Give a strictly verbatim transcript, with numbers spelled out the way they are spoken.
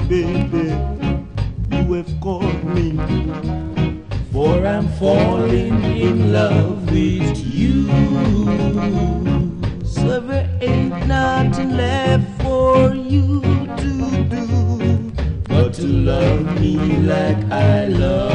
baby, you have caught me, for I'm falling in love with you. So there ain't nothing left for you to do but to love me like I love